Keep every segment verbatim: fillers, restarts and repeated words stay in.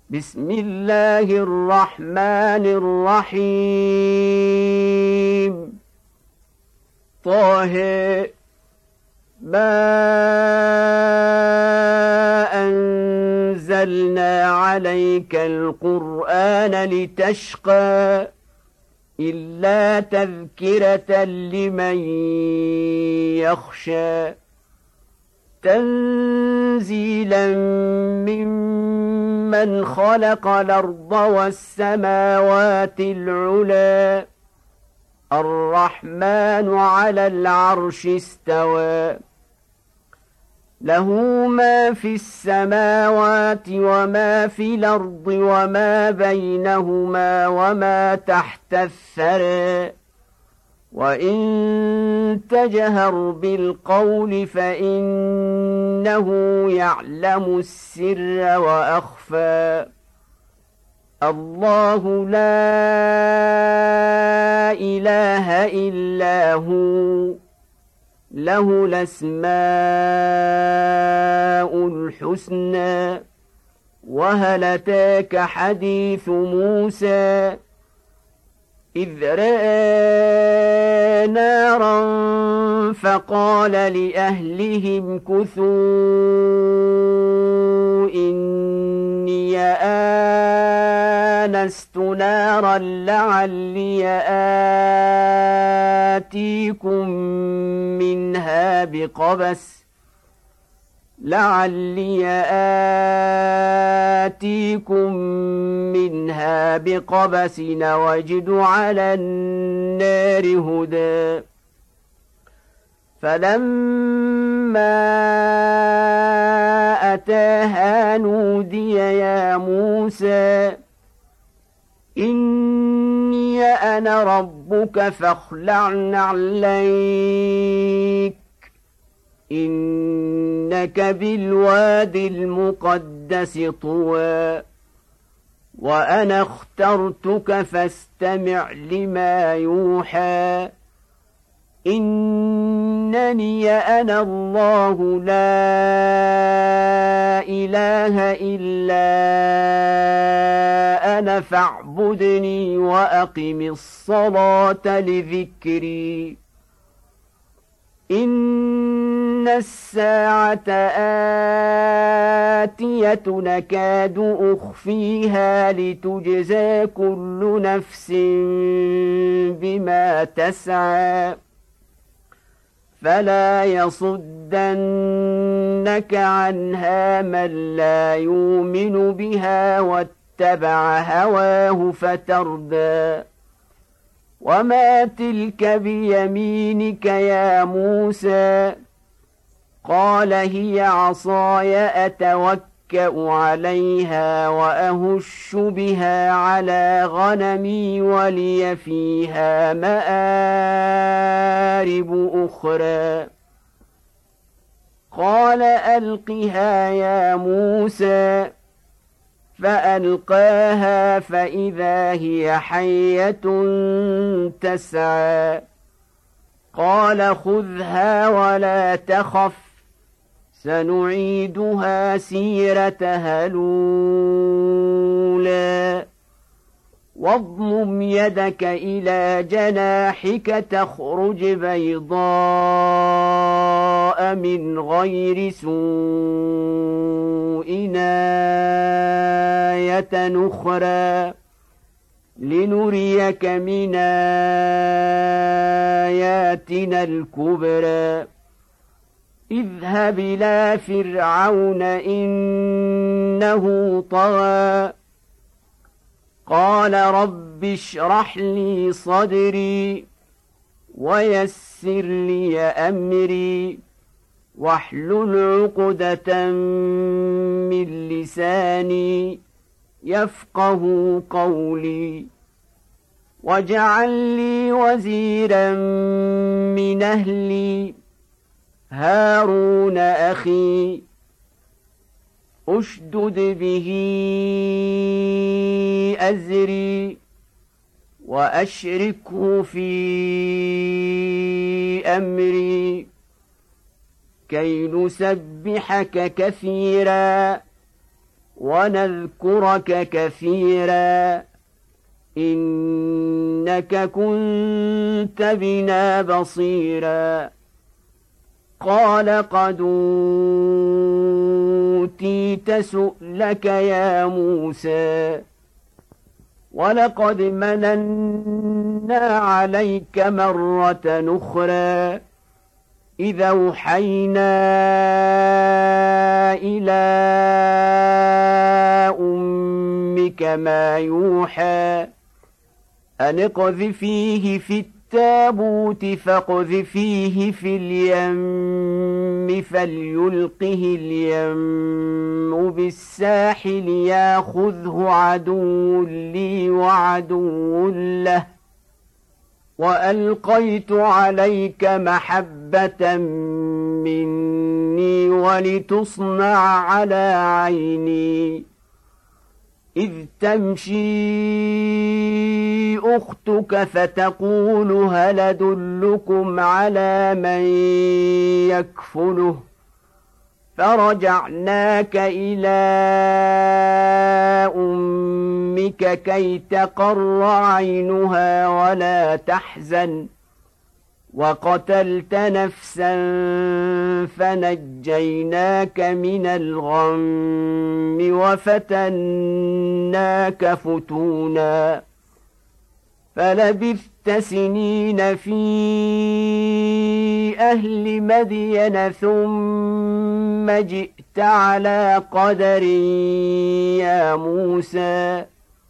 بسم الله الرحمن الرحيم. طه ما أنزلنا عليك القرآن لتشقى إلا تذكرة لمن يخشى تنزيلا ممن خلق الأرض والسماوات العلى الرحمن على العرش استوى له ما في السماوات وما في الأرض وما بينهما وما تحت الثرى وإن تجهر بالقول فإنه يعلم السر وأخفى الله لا إله إلا هو له الأسماء الحسنى وهل أتاك حديث موسى إذ رأى نارا فقال لأهلهم كثوا إني آنست نارا لعلي آتيكم منها بقبس لعلي آتيكم منها بقبس وجد على النار هدى فلما أتاها نودي يا موسى إني أنا ربك فاخلع نعليك إنك بالواد المقدس طوى وأنا اخترتك فاستمع لما يوحى إنني أنا الله لا إله إلا أنا فاعبدني وأقم الصلاة لذكري إن الساعة آتية نكاد أخفيها لتجزى كل نفس بما تسعى فلا يصدنك عنها من لا يؤمن بها واتبع هواه فتردى وما تلك بيمينك يا موسى قال هي عصاي أتوكأ عليها وأهش بها على غنمي ولي فيها مآرب أخرى قال ألقها يا موسى فألقاها فإذا هي حية تسعى قال خذها ولا تخف سنعيدها سيرتها الأولى واضمم يدك إلى جناحك تخرج بيضاء من غير سوء آية أخرى لنريك من آياتنا الكبرى اذهب إلى فرعون إنه طغى قال رب اشرح لي صدري ويسر لي أمري واحلل عقدة من لساني يفقه قولي واجعل لي وزيرا من أهلي هارون أخي أشدد به أزري وأشركه في أمري كي نسبحك كثيرا ونذكرك كثيرا إنك كنت بنا بصيرا قال قد أوتيت سؤلك يا موسى ولقد مننا عليك مرة أخرى إذ أوحينا إلى أمك ما يوحى أن اقذفيه في التابوت فاقذفيه في اليم فليلقه اليم بالساحل ياخذه عدو لي وعدو له وألقيت عليك محبة مني ولتصنع على عيني إذ تمشي أختك فتقول هل أدلكم على من يكفله فرجعناك إلى أمك كي تقر عينها ولا تحزن وقتلت نفسا فنجيناك من الغم وفتناك فتونا فلبثت سنين في أهل مدين ثم جئت على قدر يا موسى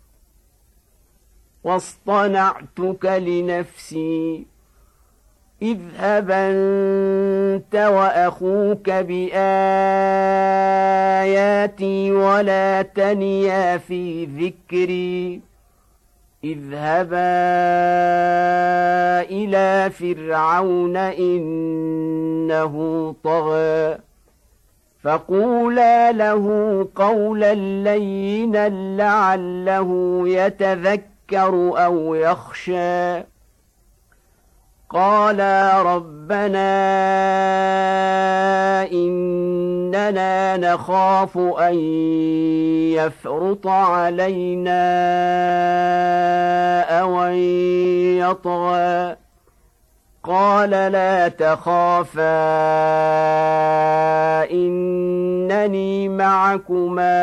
واصطنعتك لنفسي اذهب أنت وأخوك بآياتي ولا تنيا في ذكري اذهبا إلى فرعون إنه طغى فقولا له قولا لينا لعله يتذكر أو يخشى قالا ربنا إننا نخاف أن يفرط علينا أو أن يطغى قال لا تخافا إنني معكما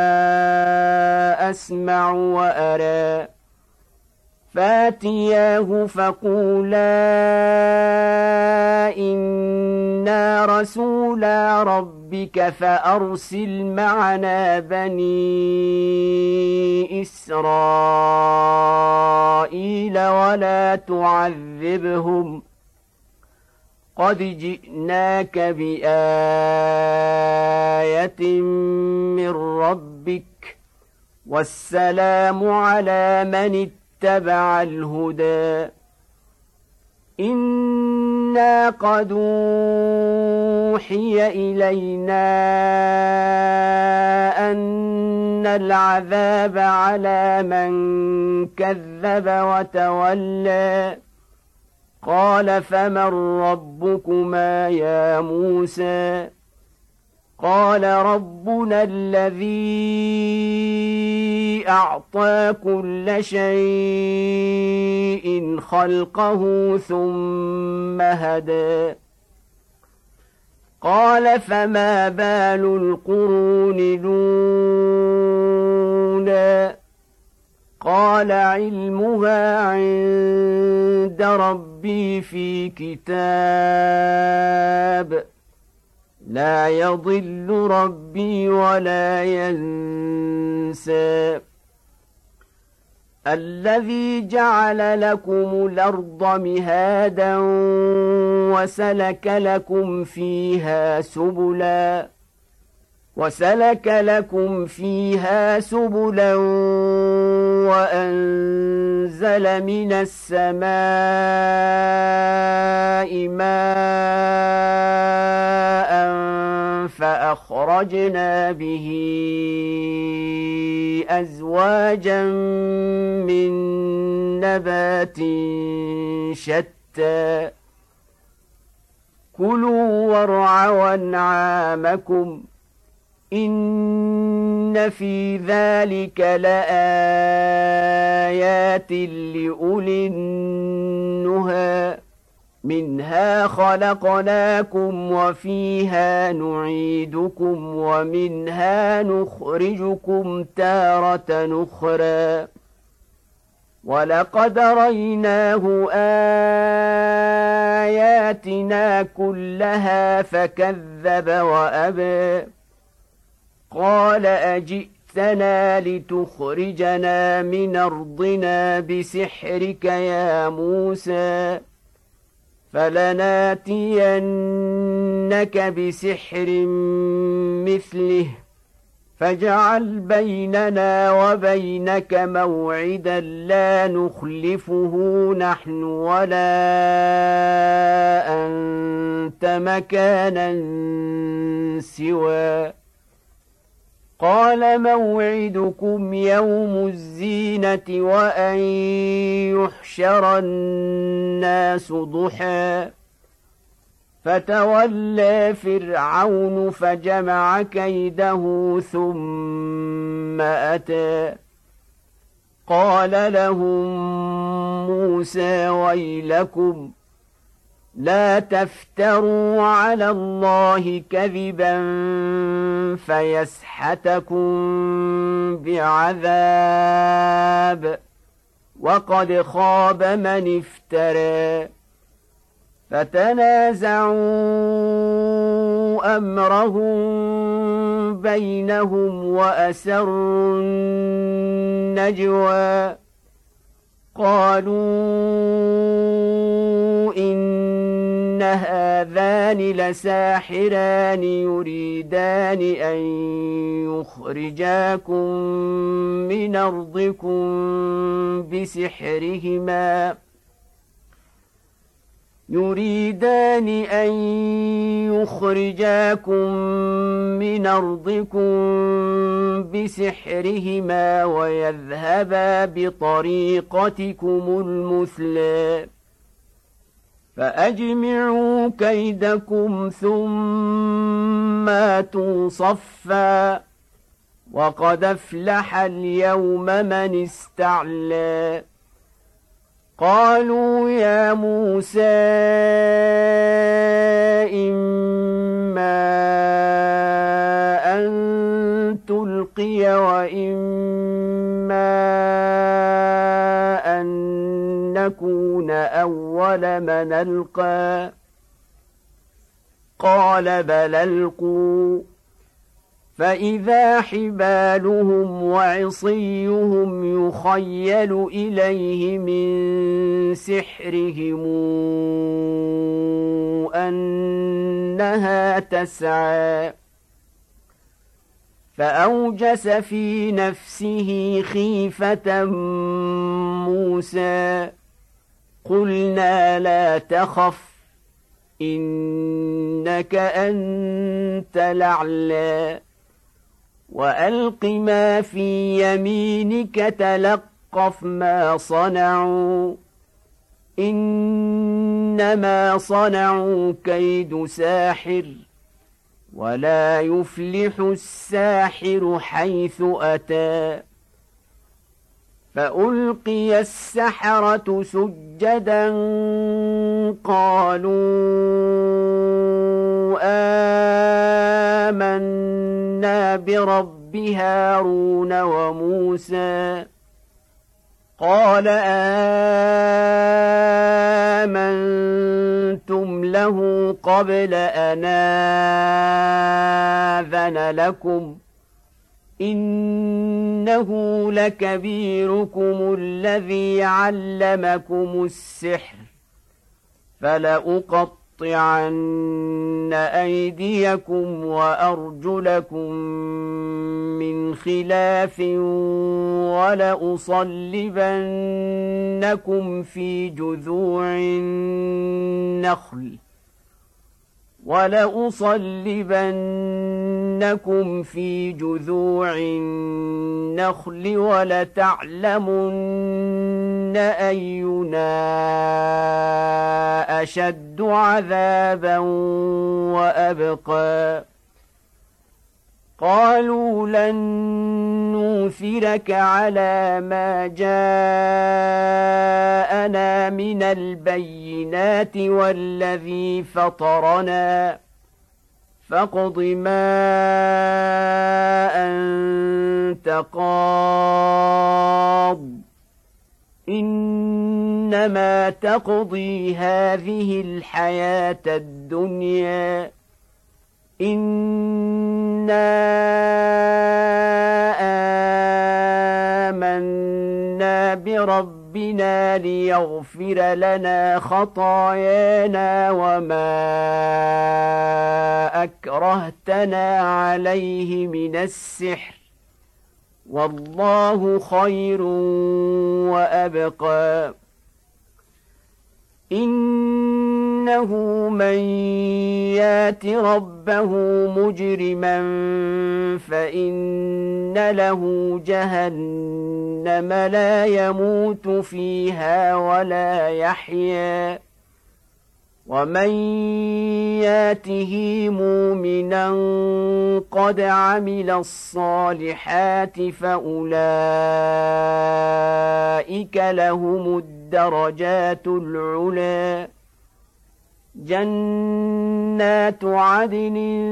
أسمع وأرى فاتياه فقولا إنا رسولا ربك فأرسل معنا بني إسرائيل ولا تعذبهم قد جئناك بآية من ربك والسلام على من اتبع الهدى إنا قد أوحي إلينا أن العذاب على من كذب وتولى قال فمن ربكما يا موسى قال ربنا الذي أعطى كل شيء خلقه ثم هدى قال فما بال القرون الأولى قال علمها عند ربي في كتاب لا يضل ربي ولا ينسى الذي جعل لكم الأرض مهادا وسلك لكم فيها سبلا وسلك لكم فيها سبلا وأنزل من السماء ماء فأخرجنا به أزواجا من نبات شتى كلوا وارعوا أنعامكم إن في ذلك لآيات لأولي النهى منها خلقناكم وفيها نعيدكم ومنها نخرجكم تارة أخرى ولقد ريناه آياتنا كلها فكذب وأبى قال أجئتنا لتخرجنا من أرضنا بسحرك يا موسى فلناتينك بسحر مثله فاجعل بيننا وبينك موعدا لا نخلفه نحن ولا أنت مكانا سوى قال موعدكم يوم الزينة وأن يحشر الناس ضحى فتولى فرعون فجمع كيده ثم أتى قال لهم موسى ويلكم لا تفتروا على الله كذبا فيسحتكم بعذاب وقد خاب من افترى فتنازعوا أمرهم بينهم وأسروا النجوى قالوا إن هذان لساحران يريدان أن يخرجاكم من أرضكم بسحرهما يريدان أن يخرجاكم من أرضكم بسحرهما ويذهبا بطريقتكم المثلى فأجمعوا كيدكم ثم أتوا صفا وقد أفلح اليوم من استعلى قالوا يا موسى إما أن تلقي وإما أن نكون أول من ألقى قال بل ألقوا فإذا حبالهم وعصيهم يخيل إليه من سحرهم أنها تسعى فأوجس في نفسه خيفة موسى قلنا لا تخف إنك أنت الأعلى وألق ما في يمينك تلقف ما صنعوا إنما صنعوا كيد ساحر ولا يفلح الساحر حيث أتى فألقي السحرة سجدا قالوا آمنا برب هارون وموسى قال آمنتم له قبل أن آذن لكم إنه لكبيركم الذي علمكم السحر فلأقطعن أيديكم وأرجلكم من خلاف ولأصلبنكم في جذوع النخل ولأصلبنكم في جذوع النخل ولتعلمن أينا أشد عذابا وأبقى قالوا لن نوثرك على ما جاءنا من البينات والذي فطرنا فاقض ما أنت قاض إنما تقضي هذه الحياة الدنيا إنا آمنا بربنا ليغفر لنا خطايانا وما أكرهتنا عليه من السحر والله خير وأبقى إنه من يات ربه مجرما فإن له جهنم لا يموت فيها ولا يحيا ومن ياته مؤمنا قد عمل الصالحات فأولئك لهم الدرجات العلى جنات عدن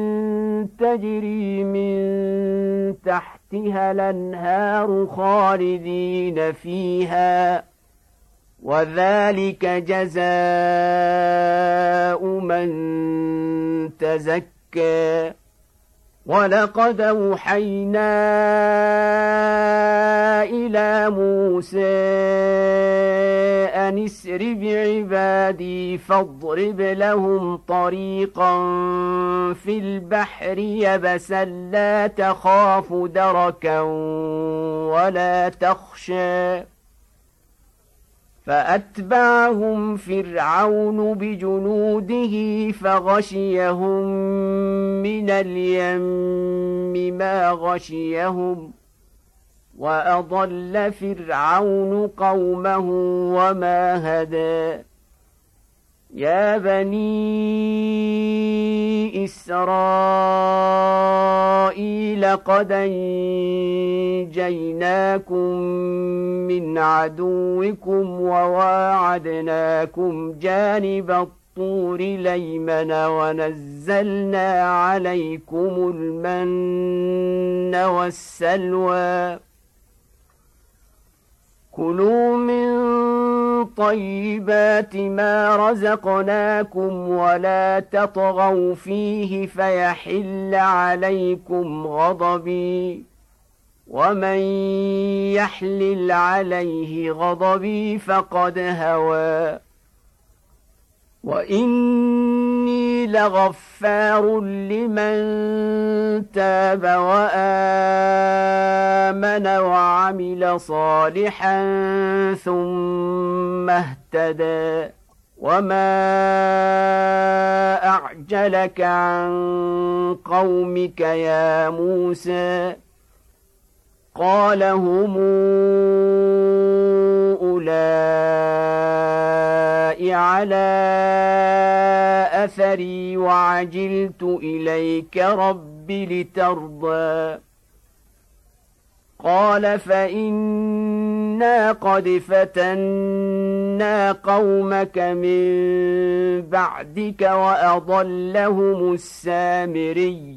تجري من تحتها الأنهار خالدين فيها وذلك جزاء من تزكى ولقد أوحينا إلى موسى أن اسر بعبادي فاضرب لهم طريقا في البحر يبسا لا تخاف دركا ولا تخشى فأتبعهم فرعون بجنوده فغشيهم من اليم ما غشيهم وأضل فرعون قومه وما هدى يا بني إسرائيل قد أنجيناكم من عدوكم وواعدناكم جانب الطور الأيمن ونزلنا عليكم المن والسلوى كلوا من طيبات ما رزقناكم ولا تطغوا فيه فيحل عليكم غضبي ومن يحلل عليه غضبي فقد هوى وإني لغفار لمن تاب وآمن وعمل صالحا ثم اهتدى وما أعجلك عن قومك يا موسى قال هم أولئك على أثري وعجلت إليك رب لترضى قال فإنا قد فتنا قومك من بعدك وأضلهم السامري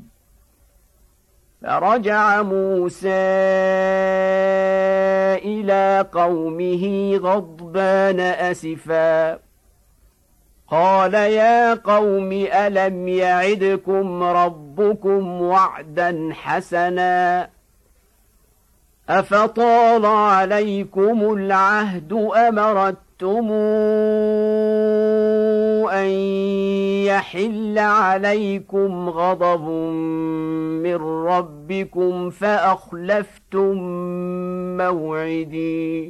فرجع موسى إلى قومه غضبان أسفا قال يا قوم ألم يعدكم ربكم وعدا حسنا أفطال عليكم العهد أم أردتم أن يحل عليكم غضب من ربكم فأخلفتم موعدي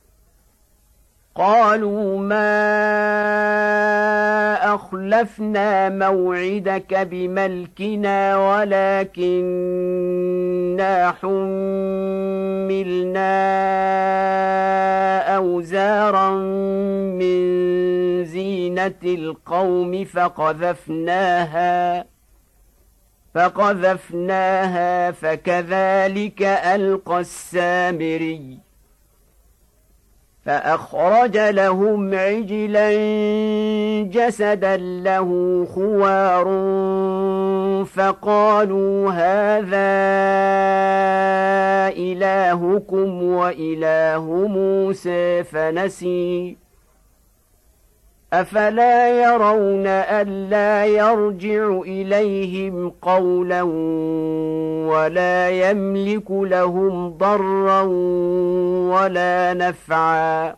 قالوا ما أخلفنا موعدك بملكنا ولكننا حملنا أوزارا من زينة القوم فقذفناها فقذفناها فكذلك ألقى السامري فأخرج لهم عجلا جسدا له خوار فقالوا هذا إلهكم وإله موسى فنسي أفلا يرون ألا يرجع إليهم قولا ولا يملك لهم ضرا ولا نفعا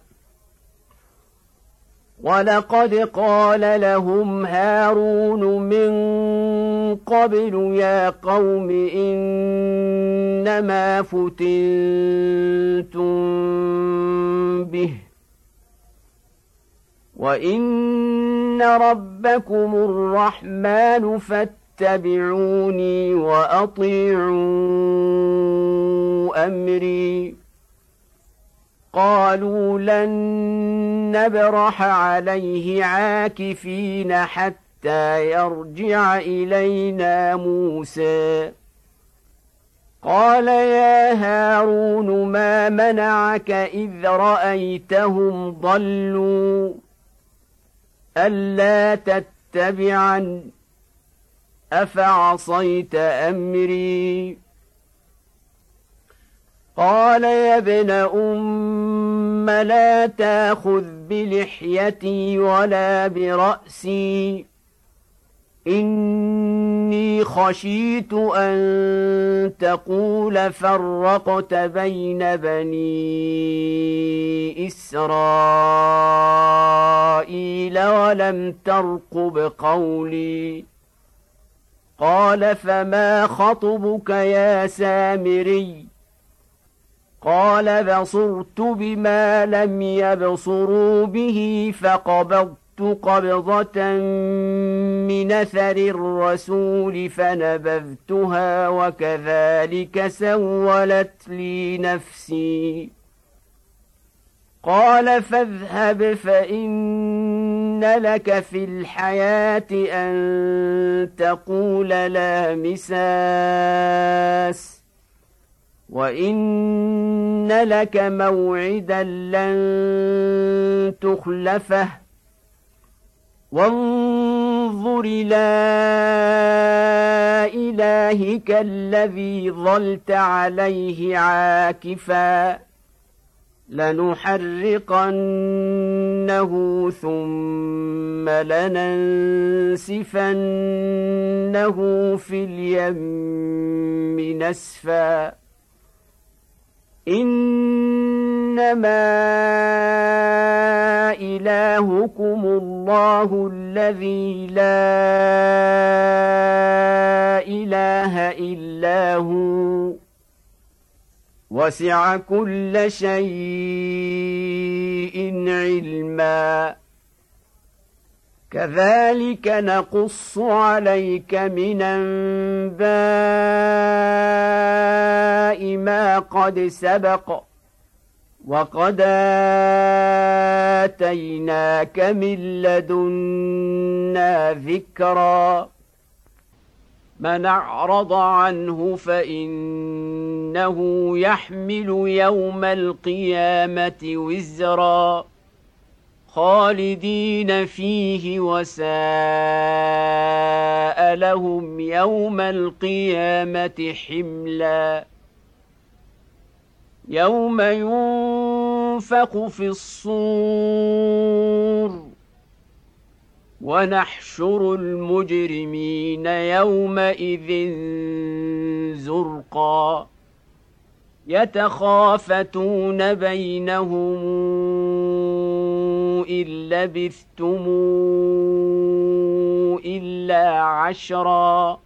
ولقد قال لهم هارون من قبل يا قوم إنما فتنتم به وإن ربكم الرحمن فاتبعوني وأطيعوا أمري قالوا لن نبرح عليه عاكفين حتى يرجع إلينا موسى قال يا هارون ما منعك إذ رأيتهم ضلوا ألا تتبعن أفعصيت أمري قال يا ابن أم لا تأخذ بلحيتي ولا برأسي إني خشيت أن تقول فرقت بين بني إسرائيل ولم ترقب قولي قال فما خطبك يا سامري قال بصرت بما لم يبصروا به فقبضت قبضة من أثر الرسول فنبذتها وكذلك سولت لي نفسي قال فاذهب فإن لك في الحياة أن تقول لا مساس وإن لك موعدا لن تخلفه وانظر إلى إلهك الذي ظلت عليه عاكفا لنحرقنه ثم لننسفنه في اليم نسفا إنما إلهكم الله الذي لا إله إلا هو وسع كل شيء علما كذلك نقص عليك من أنباء ما قد سبق وقد آتيناك من لدنا ذكرا من أعرض عنه فإنه يحمل يوم القيامة وزرا خالدين فيه وساء لهم يوم القيامة حملا يوم ينفخ في الصور ونحشر المجرمين يومئذ زرقا يتخافتون بينهم إن لبثتم إلا عشرا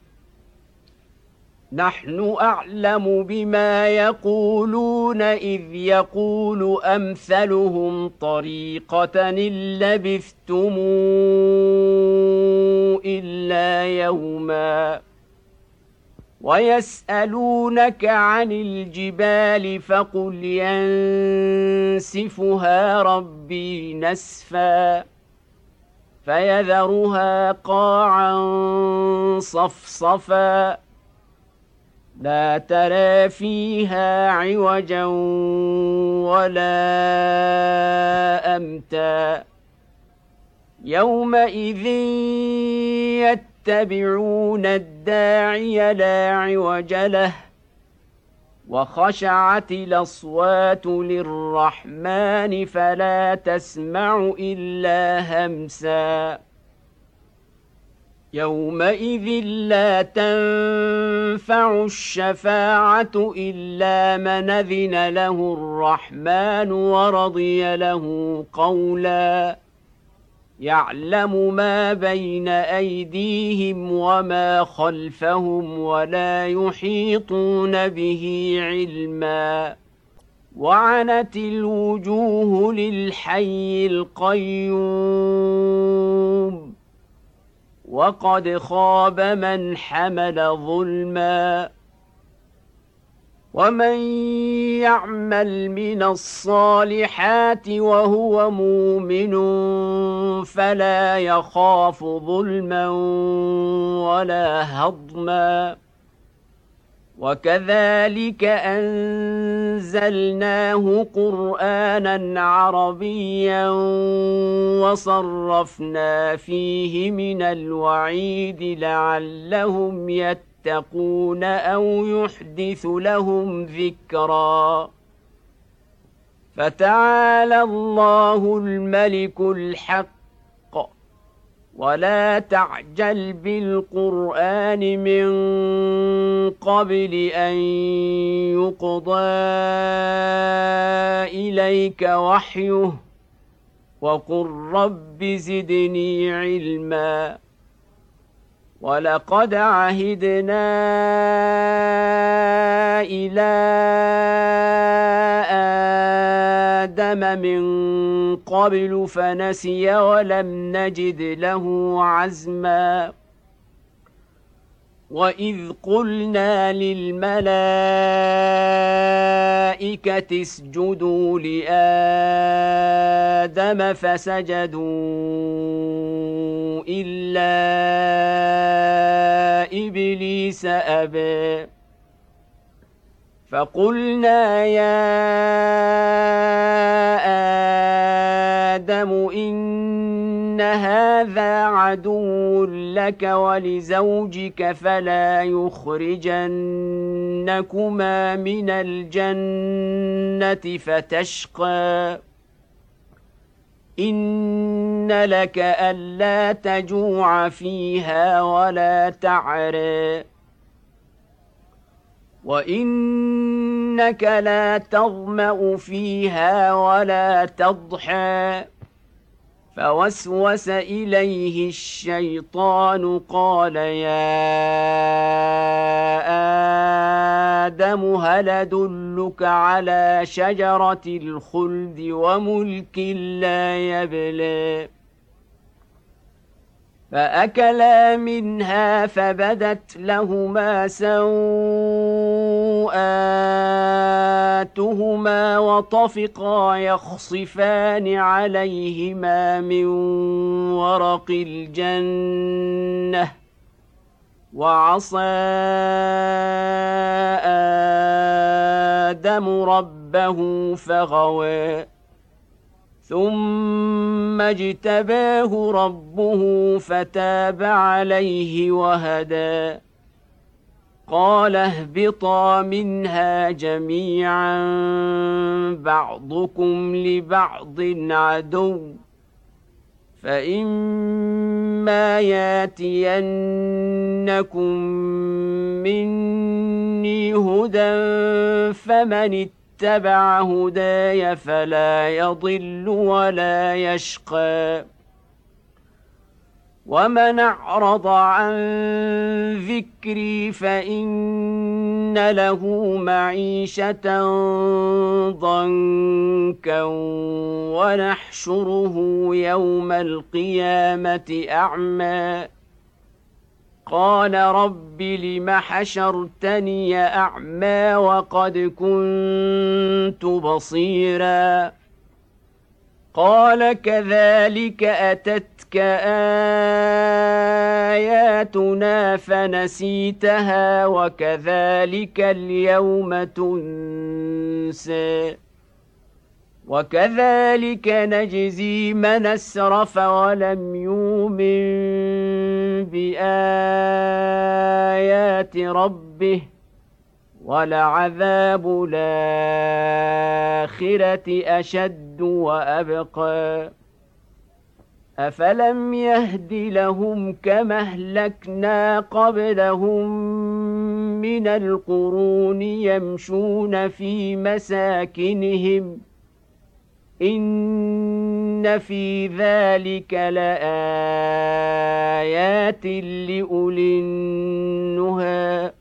نحن أعلم بما يقولون إذ يقول أمثلهم طريقة إن لبثتم إلا يوما ويسألونك عن الجبال فقل ينسفها ربي نسفا فيذرها قاعا صفصفا لا ترى فيها عوجا ولا أمتا يومئذ يتبعون الداعي لا عوج له وخشعت الأصوات للرحمن فلا تسمع إلا همسا يومئذ لا تنفع الشفاعة إلا من أذن له الرحمن ورضي له قولا يعلم ما بين أيديهم وما خلفهم ولا يحيطون به علما وعنت الوجوه للحي القيوم وقد خاب من حمل ظلما ومن يعمل من الصالحات وهو مؤمن فلا يخاف ظلما ولا هضما وكذلك أنزلناه قرآنا عربيا وصرفنا فيه من الوعيد لعلهم يتقون أو يحدث لهم ذكرا فتعالى الله الملك الحق ولا تعجل بالقرآن من قبل أن يقضى إليك وحيه وقل رب زدني علما ولقد عهدنا إلى آدم من قبل فنسي ولم نجد له عزما وإذ قلنا للملائكة اسجدوا لآدم فسجدوا إلا إبليس أبى فقلنا يا آدم إن هذا عدو لك ولزوجك فلا يخرجنكما من الجنة فتشقى إن لك ألا تجوع فيها ولا تعرى وإنك لا تظمأ فيها ولا تضحى فوسوس إليه الشيطان قال يا آدم هل أدلك على شجرة الخلد وملك لا يبلى فأكلا منها فبدت لهما سوآتهما وطفقا يخصفان عليهما من ورق الجنة وعصى آدم ربه فغوى ثم اجتباه ربه فتاب عليه وهدى قال اهبطا منها جميعا بعضكم لبعض عدو فإما ياتينكم مني هدى فمن اتبع هداي فلا يضل ولا يشقى ومن أعرض عن ذكري فإن له معيشة ضنكا ونحشره يوم القيامة أعمى قال رب لم حشرتني أعمى وقد كنت بصيرا قال كذلك أتتك آياتنا فنسيتها وكذلك اليوم تنسى وكذلك نجزي من أسرف ولم يؤمن بآيات ربه ولعذاب الآخرة أشد وأبقى أفلم يهد لهم كما أهلكنا قبلهم من القرون يمشون في مساكنهم إن في ذلك لآيات لأولي النهى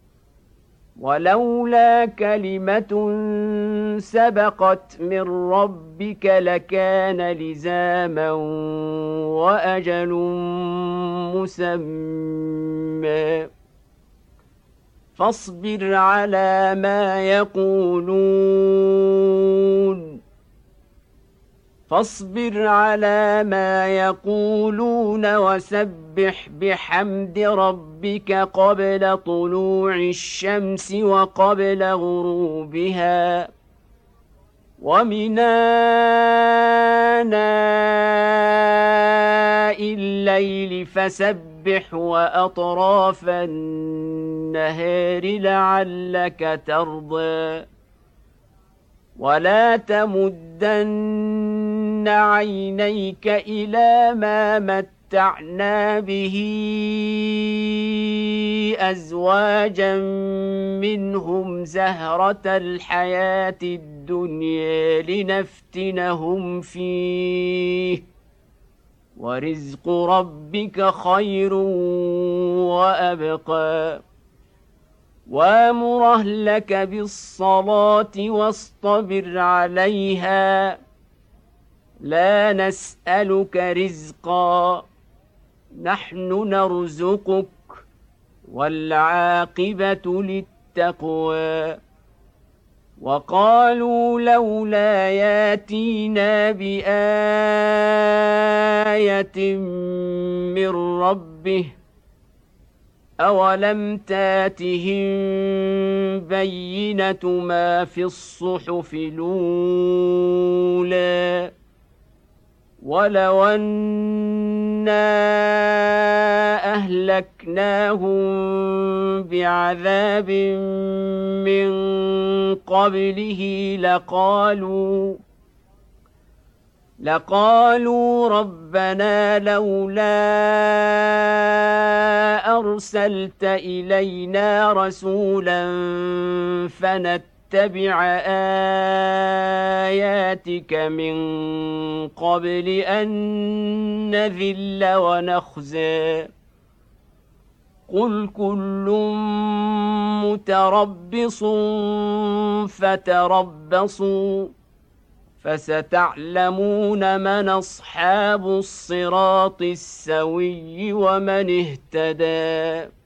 ولولا كلمة سبقت من ربك لكان لزاما وأجل مسمى فاصبر على ما يقولون فاصبر على ما يقولون وسبح بحمد ربك قبل طلوع الشمس وقبل غروبها ومن آناء الليل فسبح وأطراف النهار لعلك ترضى ولا تمدن عينيك إلى ما متعنا به أزواجا منهم زهرة الحياة الدنيا لنفتنهم فيه ورزق ربك خير وأبقى وامر أهلك بالصلاة واصطبر عليها لا نسألك رزقا نحن نرزقك والعاقبة للتقوى وقالوا لولا ياتينا بآية من ربه أولم تاتهم بينة ما في الصحف الأولى ولو أنا أهلكناهم بعذاب من قبله لقالوا لقالوا ربنا لولا أرسلت إلينا رسولا فنتبع آياتك من قبل أن نذل ونخزى قل كل متربص فتربصوا فستعلمون من أصحاب الصراط السوي ومن اهتدى